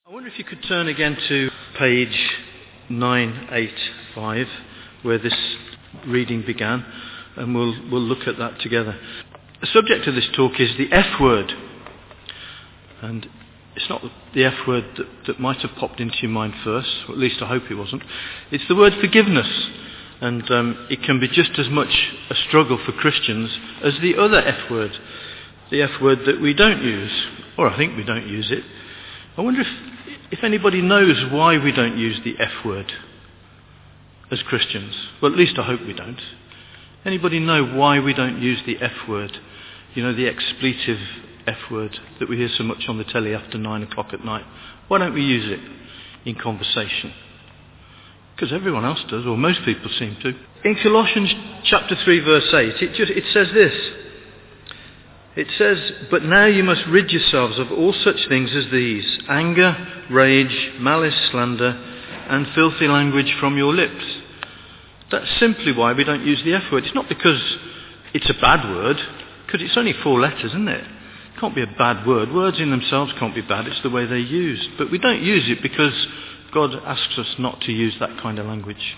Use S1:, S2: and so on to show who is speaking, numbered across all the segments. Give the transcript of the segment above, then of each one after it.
S1: I wonder if you could turn again to page 985, where this reading began, and we'll look at that together. The subject of this talk is the F word, and it's not the F word that might have popped into your mind first, or at least I hope it wasn't. It's the word forgiveness, and it can be just as much a struggle for Christians as the other F word, the F word that we don't use, or I think we don't use it. I wonder if anybody knows why we don't use the F word as Christians. Well, at least I hope we don't. Anybody know why we don't use the F word? You know, the expletive F word that we hear so much on the telly after 9 o'clock at night. Why don't we use it in conversation? Because everyone else does, or most people seem to. In Colossians chapter 3 verse 8, it says this. It says, "But now you must rid yourselves of all such things as these: anger, rage, malice, slander, and filthy language from your lips." That's simply why we don't use the F word. It's not because it's a bad word, because it's only 4 letters, isn't it? It can't be a bad word. Words in themselves can't be bad. It's the way they're used. But we don't use it because God asks us not to use that kind of language.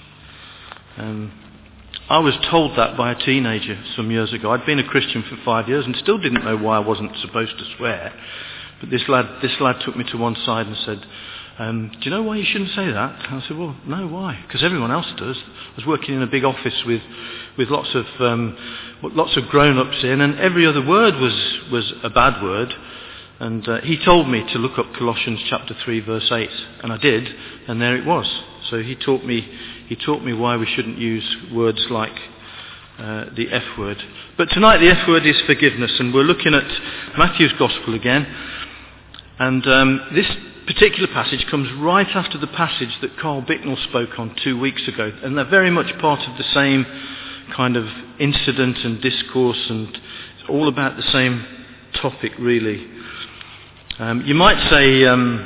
S1: I was told that by a teenager some years ago. I'd been a Christian for 5 years and still didn't know why I wasn't supposed to swear. But this lad took me to one side and said, "Do you know why you shouldn't say that?" I said, "Well, no, why?" Because everyone else does. I was working in a big office with lots of grown-ups in, and every other word was a bad word. And he told me to look up Colossians chapter 3 verse 8, and I did, and there it was. So he taught me why we shouldn't use words like the F word. But tonight the F word is forgiveness, and we're looking at Matthew's Gospel again. And this particular passage comes right after the passage that Carl Bicknell spoke on 2 weeks ago, and they're very much part of the same kind of incident and discourse, and it's all about the same topic, really. You might say,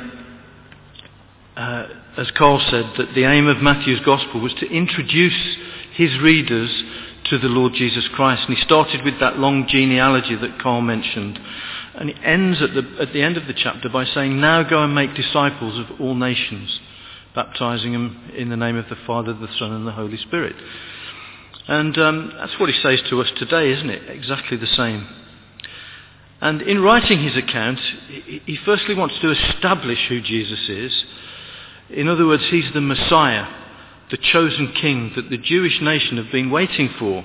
S1: as Carl said, that the aim of Matthew's Gospel was to introduce his readers to the Lord Jesus Christ. And he started with that long genealogy that Carl mentioned. And he ends at the end of the chapter by saying, "Now go and make disciples of all nations, baptizing them in the name of the Father, the Son, and the Holy Spirit." And that's what he says to us today, isn't it? Exactly the same. And in writing his account, he firstly wants to establish who Jesus is. In other words, he's the Messiah, the chosen king that the Jewish nation have been waiting for.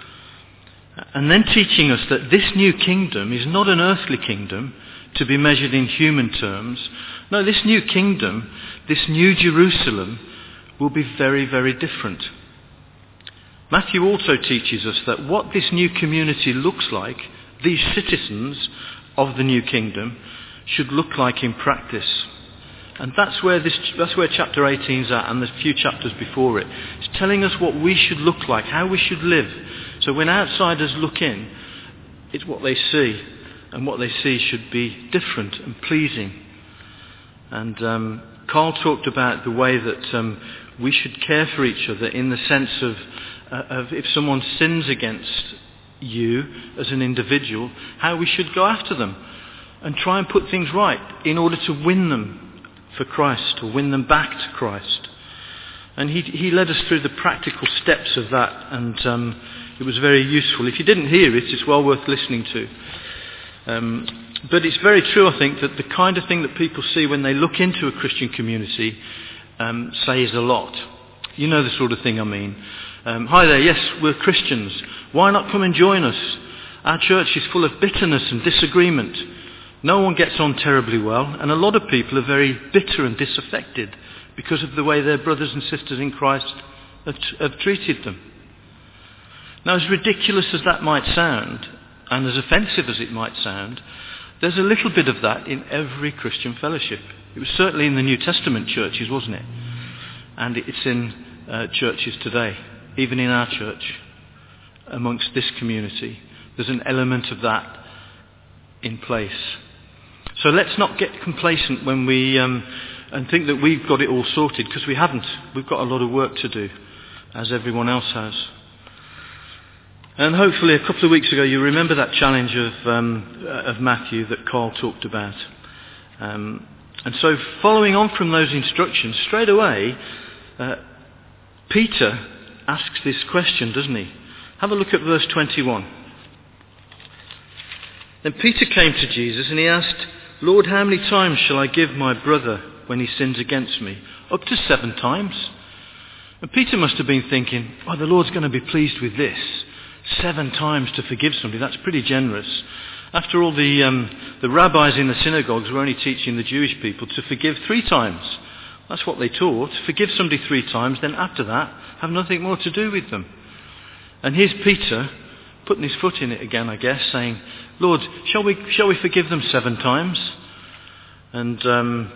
S1: And then teaching us that this new kingdom is not an earthly kingdom to be measured in human terms. No, this new kingdom, this new Jerusalem, will be very, very different. Matthew also teaches us that what this new community looks like, these citizens of the new kingdom, should look like in practice. And that's where chapter 18 is at, and the few chapters before it. It's telling us what we should look like, how we should live. So when outsiders look in, it's what they see, and what they see should be different and pleasing. And Carl talked about the way that we should care for each other in the sense of if someone sins against you as an individual, how we should go after them and try and put things right in order to win them for Christ, or win them back to Christ. And he led us through the practical steps of that, and it was very useful. If you didn't hear it, it's well worth listening to. But it's very true, I think, that the kind of thing that people see when they look into a Christian community says a lot. You know the sort of thing I mean. "Hi there, yes, we're Christians. Why not come and join us? Our church is full of bitterness and disagreement. No one gets on terribly well, and a lot of people are very bitter and disaffected because of the way their brothers and sisters in Christ have treated them." Now, as ridiculous as that might sound, and as offensive as it might sound, there's a little bit of that in every Christian fellowship. It was certainly in the New Testament churches, wasn't it? And it's in churches today. Even in our church, amongst this community, there's an element of that in place. So let's not get complacent when we and think that we've got it all sorted, because we haven't. We've got a lot of work to do, as everyone else has. And hopefully a couple of weeks ago you remember that challenge of Matthew that Carl talked about. And so following on from those instructions, straight away, Peter asks this question, doesn't he? Have a look at verse 21. Then Peter came to Jesus and he asked, "Lord, how many times shall I give my brother when he sins against me? Up to 7 times?" And Peter must have been thinking, "Oh, the Lord's going to be pleased with this. 7 times to forgive somebody, that's pretty generous." After all, the rabbis in the synagogues were only teaching the Jewish people to forgive 3 times. That's what they taught. Forgive somebody 3 times, then after that, have nothing more to do with them. And here's Peter putting his foot in it again, I guess, saying, "Lord, shall we forgive them 7 times?" And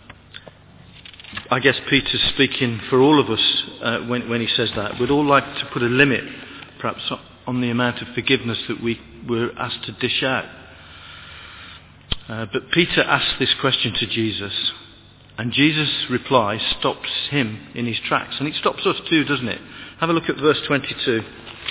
S1: I guess Peter's speaking for all of us when he says that. We'd all like to put a limit, perhaps, on the amount of forgiveness that we were asked to dish out. But Peter asks this question to Jesus, and Jesus' reply stops him in his tracks. And it stops us too, doesn't it? Have a look at verse 22.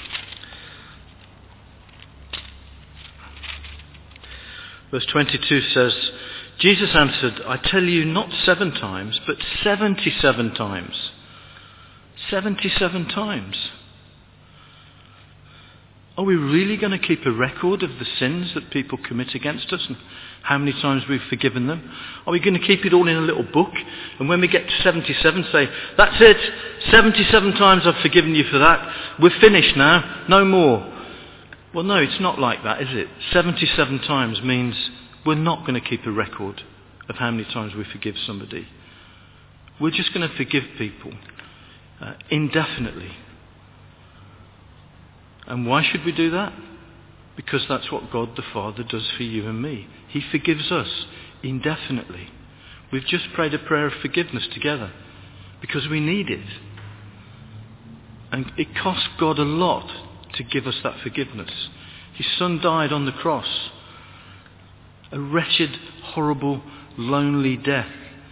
S1: Verse 22 says, Jesus answered, "I tell you, not 7 times, but 77 times. 77 times. Are we really going to keep a record of the sins that people commit against us and how many times we've forgiven them? Are we going to keep it all in a little book? And when we get to 77, say, 'That's it, 77 times I've forgiven you for that. We're finished now, no more.'" Well, no, it's not like that, is it? 77 times means we're not going to keep a record of how many times we forgive somebody. We're just going to forgive people indefinitely. And why should we do that? Because that's what God the Father does for you and me. He forgives us indefinitely. We've just prayed a prayer of forgiveness together because we need it. And it cost God a lot to give us that forgiveness. His Son died on the cross. A wretched, horrible, lonely death.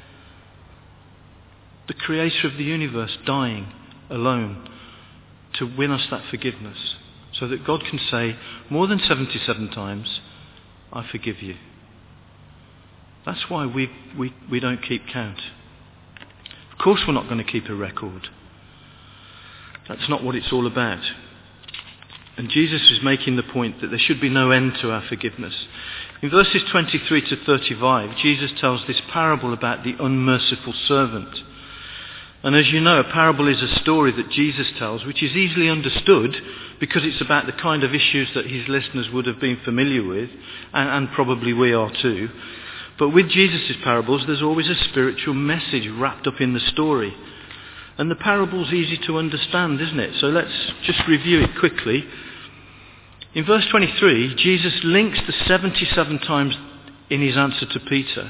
S1: The Creator of the universe dying alone to win us that forgiveness. So that God can say more than 77 times, "I forgive you." That's why we don't keep count. Of course we're not going to keep a record. That's not what it's all about. And Jesus is making the point that there should be no end to our forgiveness. In verses 23 to 35, Jesus tells this parable about the unmerciful servant. And as you know, a parable is a story that Jesus tells, which is easily understood because it's about the kind of issues that his listeners would have been familiar with, and probably we are too. But with Jesus' parables, there's always a spiritual message wrapped up in the story. And the parable's easy to understand, isn't it? So let's just review it quickly. In verse 23, Jesus links the 77 times in his answer to Peter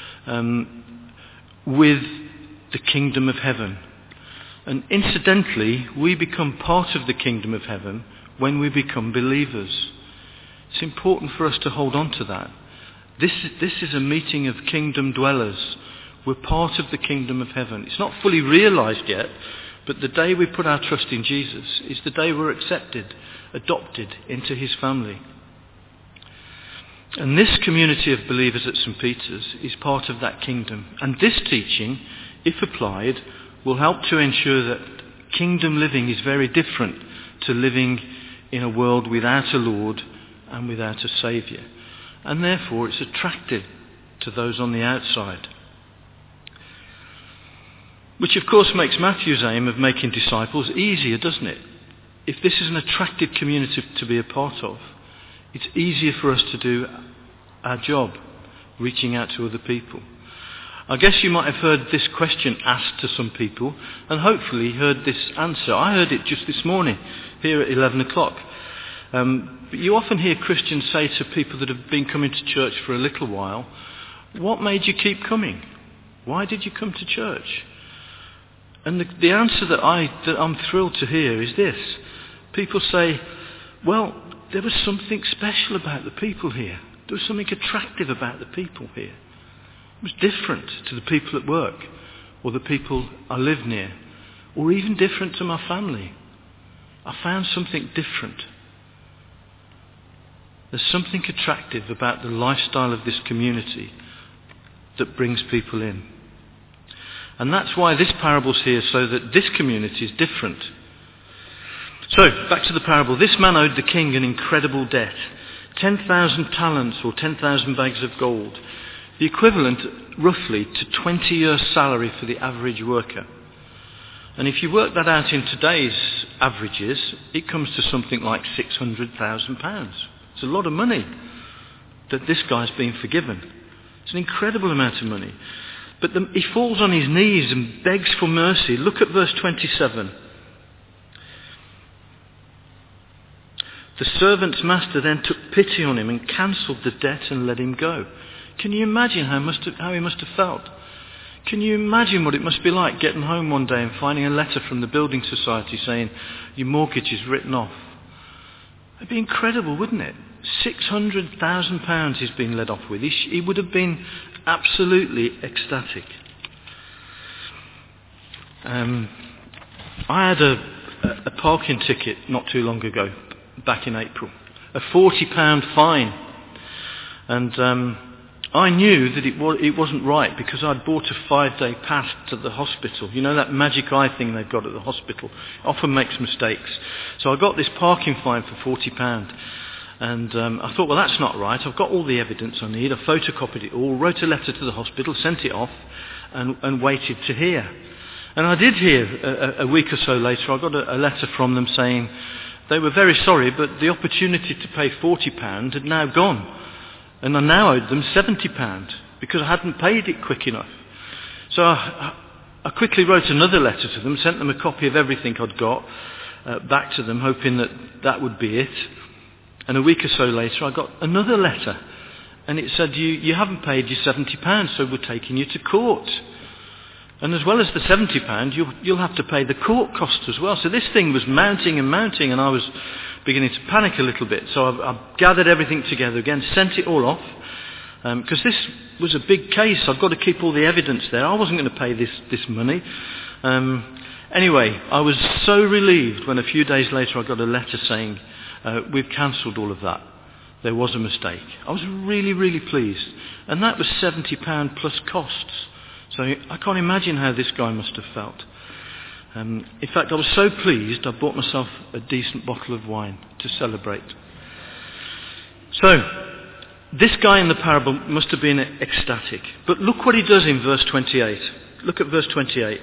S1: with the kingdom of heaven. And incidentally, we become part of the kingdom of heaven when we become believers. It's important for us to hold on to that. This is a meeting of kingdom dwellers. We're part of the kingdom of heaven. It's not fully realized yet, but the day we put our trust in Jesus is the day we're accepted, adopted into his family. And this community of believers at St. Peter's is part of that kingdom. And this teaching, if applied, will help to ensure that kingdom living is very different to living in a world without a Lord and without a Saviour. And therefore it's attractive to those on the outside. Which of course makes Matthew's aim of making disciples easier, doesn't it? If this is an attractive community to be a part of, it's easier for us to do our job, reaching out to other people. I guess you might have heard this question asked to some people and hopefully heard this answer. I heard it just this morning here at 11 o'clock. But you often hear Christians say to people that have been coming to church for a little while, "What made you keep coming? Why did you come to church?" And the answer that I'm thrilled to hear is this. People say, "Well, there was something special about the people here. There was something attractive about the people here. It was different to the people at work or the people I live near or even different to my family. I found something different. There's something attractive about the lifestyle of this community that brings people in. And that's why this parable's here, so that this community is different. So, back to the parable. This man owed the king an incredible debt. 10,000 talents, or 10,000 bags of gold. The equivalent, roughly, to 20 years' salary for the average worker. And if you work that out in today's averages, it comes to something like £600,000. It's a lot of money that this guy's been forgiven. It's an incredible amount of money. But he falls on his knees and begs for mercy. Look at verse 27. The servant's master then took pity on him and cancelled the debt and let him go. Can you imagine how he must have felt? Can you imagine what it must be like getting home one day and finding a letter from the building society saying your mortgage is written off? It'd be incredible, wouldn't it? £600,000 he's been let off with. He would have been absolutely ecstatic. I had a parking ticket not too long ago, back in April. A £40 fine. And I knew that it wasn't right because I'd bought a 5-day pass to the hospital. You know that magic eye thing they've got at the hospital? It often makes mistakes. So I got this parking fine for £40. And I thought, well, that's not right. I've got all the evidence I need. I photocopied it all, wrote a letter to the hospital, sent it off, and waited to hear. And I did hear a week or so later. I got a letter from them saying they were very sorry, but the opportunity to pay £40 had now gone. And I now owed them £70 because I hadn't paid it quick enough. So I quickly wrote another letter to them, sent them a copy of everything I'd got back to them, hoping that would be it. And a week or so later I got another letter. And it said, you haven't paid your £70, so we're taking you to court. And as well as the £70, you'll have to pay the court costs as well. So this thing was mounting and mounting, and I was beginning to panic a little bit. So I gathered everything together again, sent it all off, because this was a big case. I've got to keep all the evidence there. I wasn't going to pay this money. Anyway, I was so relieved when a few days later I got a letter saying, we've cancelled all of that. There was a mistake. I was really, really pleased. And that was £70 plus costs. So I can't imagine how this guy must have felt. In fact, I was so pleased I bought myself a decent bottle of wine to celebrate. So, this guy in the parable must have been ecstatic. But look what he does in verse 28. Look at verse 28.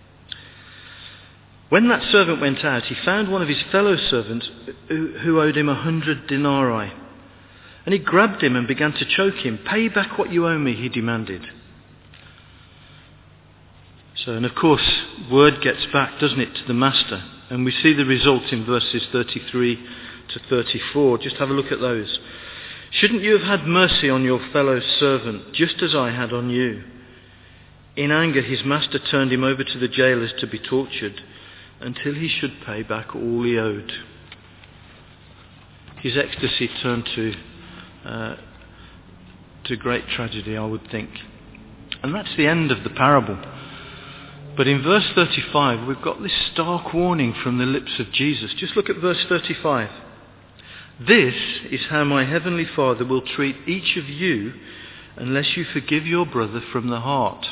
S1: When that servant went out, he found one of his fellow servants who owed him 100 denarii. And he grabbed him and began to choke him. Pay back what you owe me, he demanded. So, and of course, word gets back, doesn't it, to the master. And we see the result in verses 33 to 34. Just have a look at those. Shouldn't you have had mercy on your fellow servant, just as I had on you? In anger, his master turned him over to the jailers to be tortured until he should pay back all he owed. His ecstasy turned to great tragedy, I would think. And that's the end of the parable. But in verse 35, we've got this stark warning from the lips of Jesus. Just look at verse 35. This is how my heavenly Father will treat each of you unless you forgive your brother from the heart.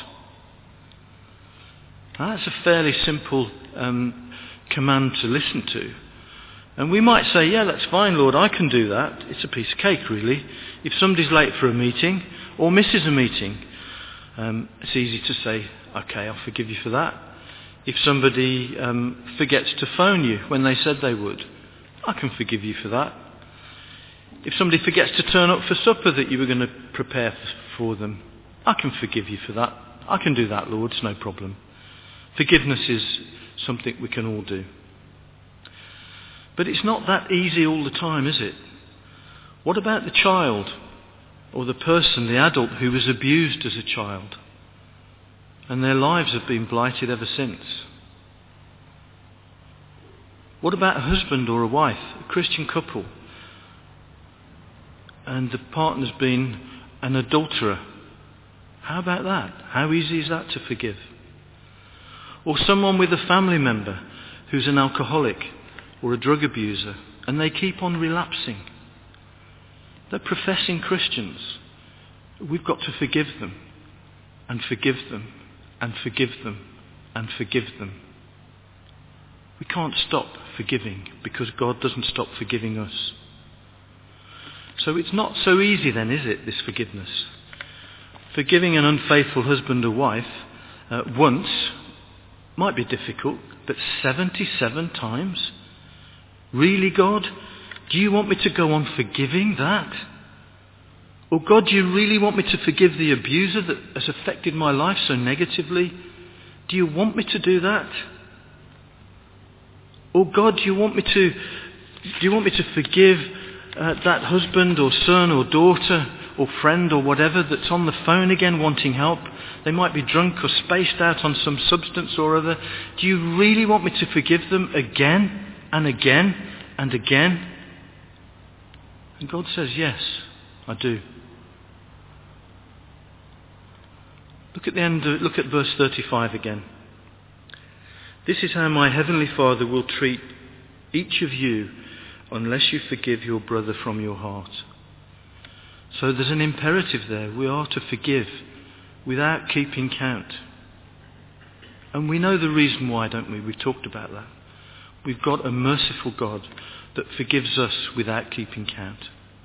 S1: Now, that's a fairly simple command to listen to. And we might say, yeah, that's fine, Lord, I can do that. It's a piece of cake, really. If somebody's late for a meeting or misses a meeting, it's easy to say, okay, I'll forgive you for that. If somebody forgets to phone you when they said they would, I can forgive you for that. If somebody forgets to turn up for supper that you were going to prepare for them, I can forgive you for that. I can do that, Lord, it's no problem. Forgiveness is something we can all do. But it's not that easy all the time, is it? What about the child or the person, the adult who was abused as a child? And their lives have been blighted ever since. What about a husband or a wife, a Christian couple, and the partner's been an adulterer? How about that? How easy is that to forgive? Or someone with a family member who's an alcoholic or a drug abuser, and they keep on relapsing. They're professing Christians. We've got to forgive them. and forgive them and forgive them and forgive them. We can't stop forgiving because God doesn't stop forgiving us. So it's not so easy then, is it, this forgiveness? Forgiving an unfaithful husband or wife once might be difficult, but 77 times? Really, God? Do you want me to go on forgiving that? Or God, do you really want me to forgive the abuser that has affected my life so negatively? Do you want me to do that? Or God, do you want me to forgive that husband or son or daughter or friend or whatever that's on the phone again wanting help? They might be drunk or spaced out on some substance or other. Do you really want me to forgive them again and again and again? And God says, yes, I do. Look at verse 35 again. This is how my heavenly Father will treat each of you unless you forgive your brother from your heart. So there's an imperative there. We are to forgive without keeping count. And we know the reason why, don't we? We've talked about that. We've got a merciful God that forgives us without keeping count.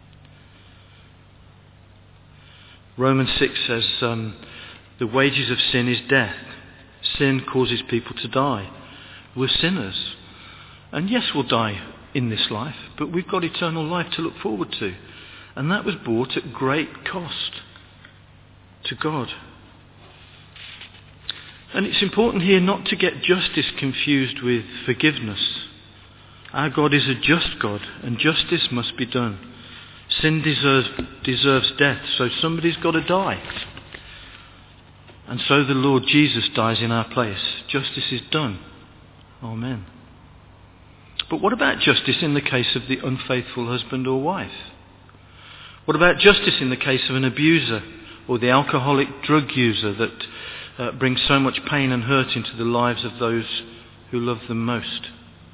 S1: Romans 6 says, the wages of sin is death. Sin causes people to die. We're sinners. And yes, we'll die in this life, but we've got eternal life to look forward to. And that was bought at great cost to God. And it's important here not to get justice confused with forgiveness. Our God is a just God, and justice must be done. Sin deserves death, so somebody's got to die. And so the Lord Jesus dies in our place. Justice is done. Amen. But what about justice in the case of the unfaithful husband or wife? What about justice in the case of an abuser or the alcoholic drug user that brings so much pain and hurt into the lives of those who love them most?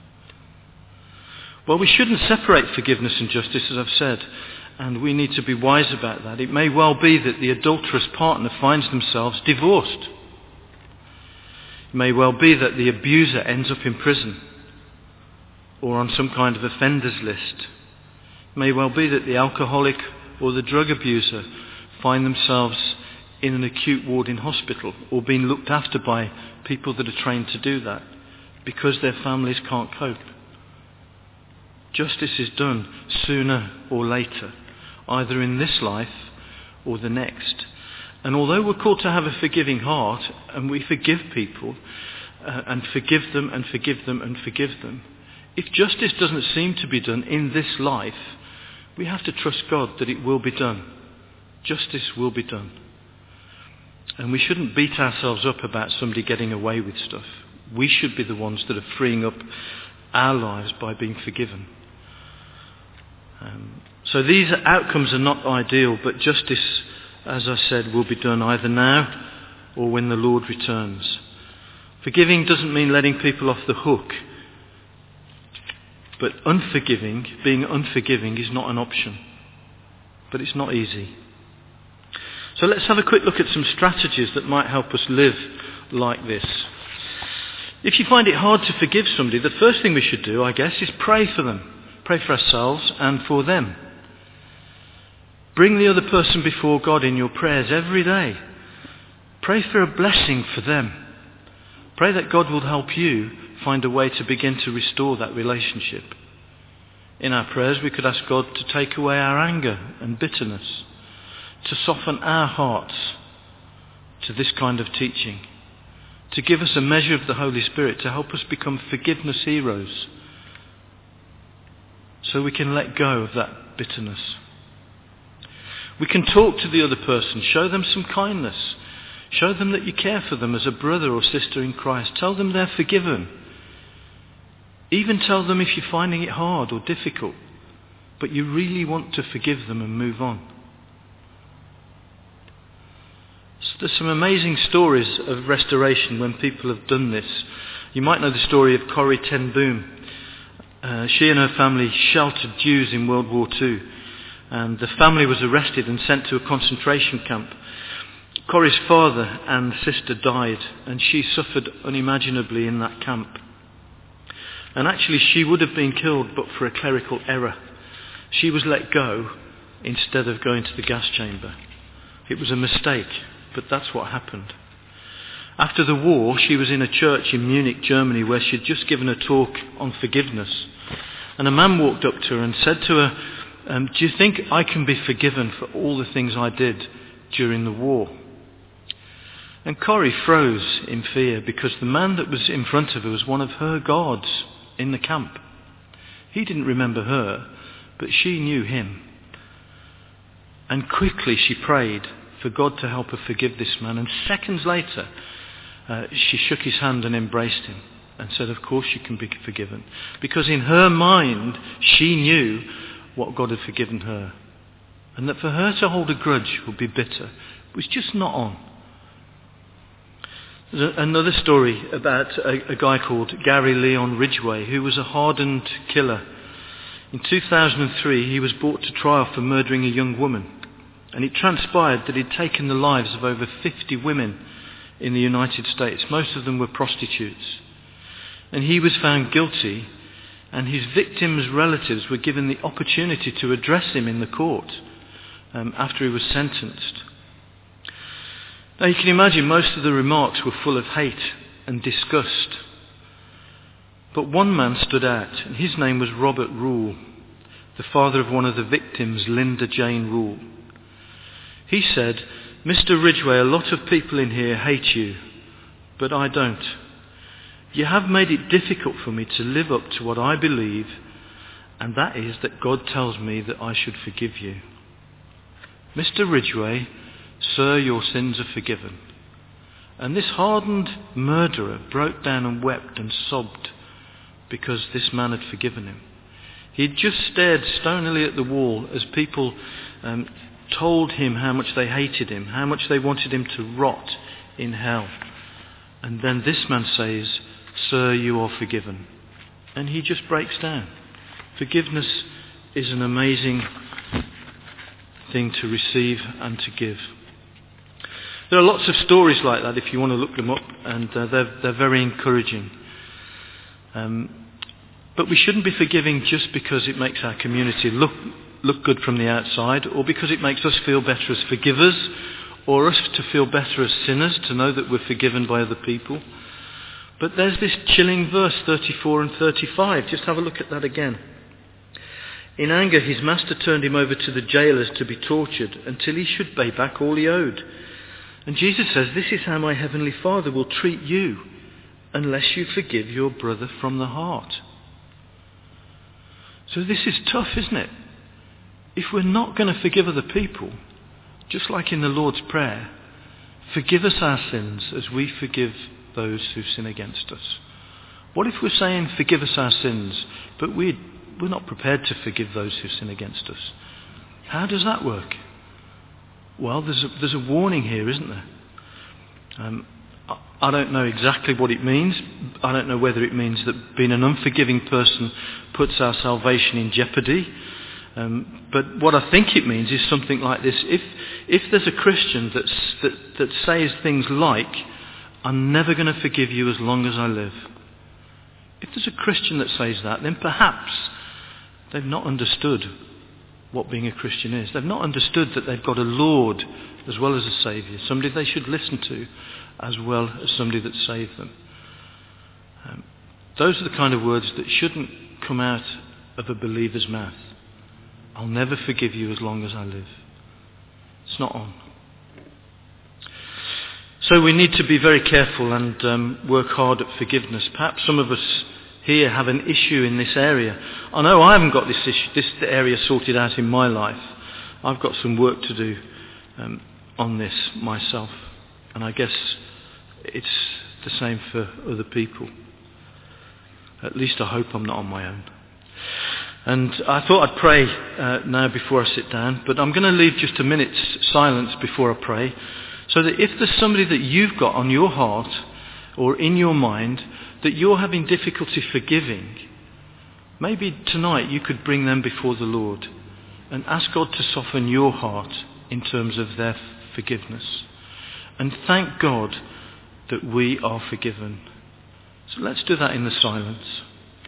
S1: Well, we shouldn't separate forgiveness and justice, as I've said, and we need to be wise about that. It may well be that the adulterous partner finds themselves divorced. It may well be that the abuser ends up in prison or on some kind of offenders list. It may well be that the alcoholic or the drug abuser find themselves in an acute ward in hospital or being looked after by people that are trained to do that because their families can't cope. Justice is done sooner or later, either in this life or the next. And although we're called to have a forgiving heart, and we forgive people, and forgive them and forgive them and forgive them, if justice doesn't seem to be done in this life, we have to trust God that it will be done. Justice will be done. And we shouldn't beat ourselves up about somebody getting away with stuff. We should be the ones that are freeing up our lives by being forgiven. So these outcomes are not ideal, but justice, as I said, will be done either now or when the Lord returns. Forgiving doesn't mean letting people off the hook, but being unforgiving is not an option. But it's not easy. So let's have a quick look at some strategies that might help us live like this. If you find it hard to forgive somebody, the first thing we should do, I guess, is pray for them. Pray for ourselves and for them. Bring the other person before God in your prayers every day. Pray for a blessing for them. Pray that God will help you find a way to begin to restore that relationship. In our prayers, we could ask God to take away our anger and bitterness, to soften our hearts to this kind of teaching, to give us a measure of the Holy Spirit to help us become forgiveness heroes, so we can let go of that bitterness. We can talk to the other person, show them some kindness, show them that you care for them as a brother or sister in Christ. Tell them they're forgiven. Even tell them if you're finding it hard or difficult, but you really want to forgive them and move on. So there's some amazing stories of restoration when people have done this. You might know the story of Corrie ten Boom. She and her family sheltered Jews in World War II, and the family was arrested and sent to a concentration camp. Corrie's father and sister died, and she suffered unimaginably in that camp. And actually she would have been killed but for a clerical error. She was let go instead of going to the gas chamber. It was a mistake, but that's what happened. After the war, she was in a church in Munich, Germany, where she'd just given a talk on forgiveness. And a man walked up to her and said to her, do you think I can be forgiven for all the things I did during the war? And Corrie froze in fear, because the man that was in front of her was one of her guards in the camp. He didn't remember her, but she knew him. And quickly she prayed for God to help her forgive this man. And seconds later, she shook his hand and embraced him and said, of course you can be forgiven. Because in her mind, she knew what God had forgiven her. And that for her to hold a grudge would be bitter was just not on. There's another story about a guy called Gary Leon Ridgway, who was a hardened killer. In 2003, he was brought to trial for murdering a young woman. And it transpired that he'd taken the lives of over 50 women in the United States. Most of them were prostitutes. And he was found guilty, and his victims' relatives were given the opportunity to address him in the court after he was sentenced. Now you can imagine most of the remarks were full of hate and disgust. But one man stood out, and his name was Robert Rule, the father of one of the victims, Linda Jane Rule. He said, Mr. Ridgway, a lot of people in here hate you, but I don't. You have made it difficult for me to live up to what I believe, and that is that God tells me that I should forgive you. Mr. Ridgway, sir, your sins are forgiven. And this hardened murderer broke down and wept and sobbed because this man had forgiven him. He had just stared stonily at the wall as people told him how much they hated him, how much they wanted him to rot in hell. And then this man says, sir, you are forgiven. And he just breaks down. Forgiveness is an amazing thing to receive and to give. There are lots of stories like that if you want to look them up, and they're very encouraging. But we shouldn't be forgiving just because it makes our community look good from the outside, or because it makes us feel better as forgivers, or us to feel better as sinners, to know that we're forgiven by other people. But there's this chilling verse 34 and 35. Just have a look at that again. In anger, his master turned him over to the jailers to be tortured until he should pay back all he owed. And Jesus says, this is how my heavenly Father will treat you unless you forgive your brother from the heart. So this is tough, isn't it? If we're not going to forgive other people, just like in the Lord's Prayer, forgive us our sins as we forgive those who sin against us. What if we're saying forgive us our sins, but we're not prepared to forgive those who sin against us? How does that work? Well, there's a warning here, isn't there? I don't know exactly what it means. I don't know whether it means that being an unforgiving person puts our salvation in jeopardy. But what I think it means is something like this. If there's a Christian that says things like, I'm never going to forgive you as long as I live. If there's a Christian that says that, then perhaps they've not understood what being a Christian is. They've not understood that they've got a Lord as well as a Saviour, somebody they should listen to as well as somebody that saved them. Those are the kind of words that shouldn't come out of a believer's mouth. I'll never forgive you as long as I live. It's not on. So we need to be very careful and work hard at forgiveness. Perhaps some of us here have an issue in this area. I know I haven't got this area sorted out in my life. I've got some work to do on this myself. And I guess it's the same for other people. At least I hope I'm not on my own. And I thought I'd pray now before I sit down, but I'm going to leave just a minute's silence before I pray, so that if there's somebody that you've got on your heart or in your mind that you're having difficulty forgiving, maybe tonight you could bring them before the Lord and ask God to soften your heart in terms of their forgiveness. and thank God that we are forgiven. So let's do that in the silence.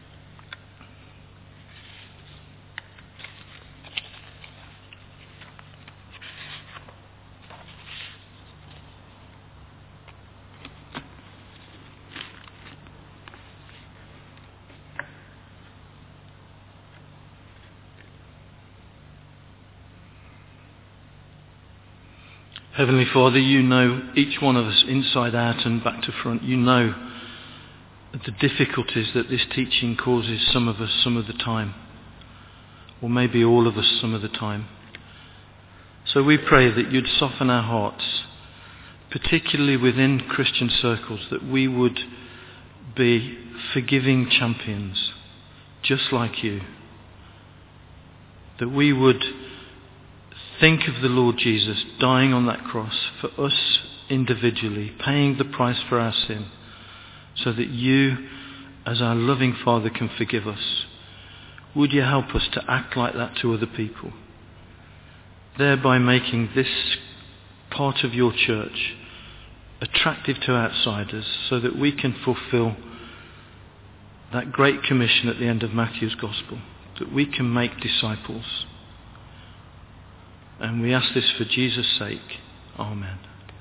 S1: Heavenly Father, you know each one of us inside out and back to front. You know the difficulties that this teaching causes some of us some of the time, or maybe all of us some of the time. So we pray that you'd soften our hearts, particularly within Christian circles, that we would be forgiving champions, just like you. That we would think of the Lord Jesus dying on that cross for us individually, paying the price for our sin, so that you, as our loving Father, can forgive us. Would you help us to act like that to other people, thereby making this part of your church attractive to outsiders, so that we can fulfill that great commission at the end of Matthew's Gospel, that we can make disciples. And we ask this for Jesus' sake. Amen.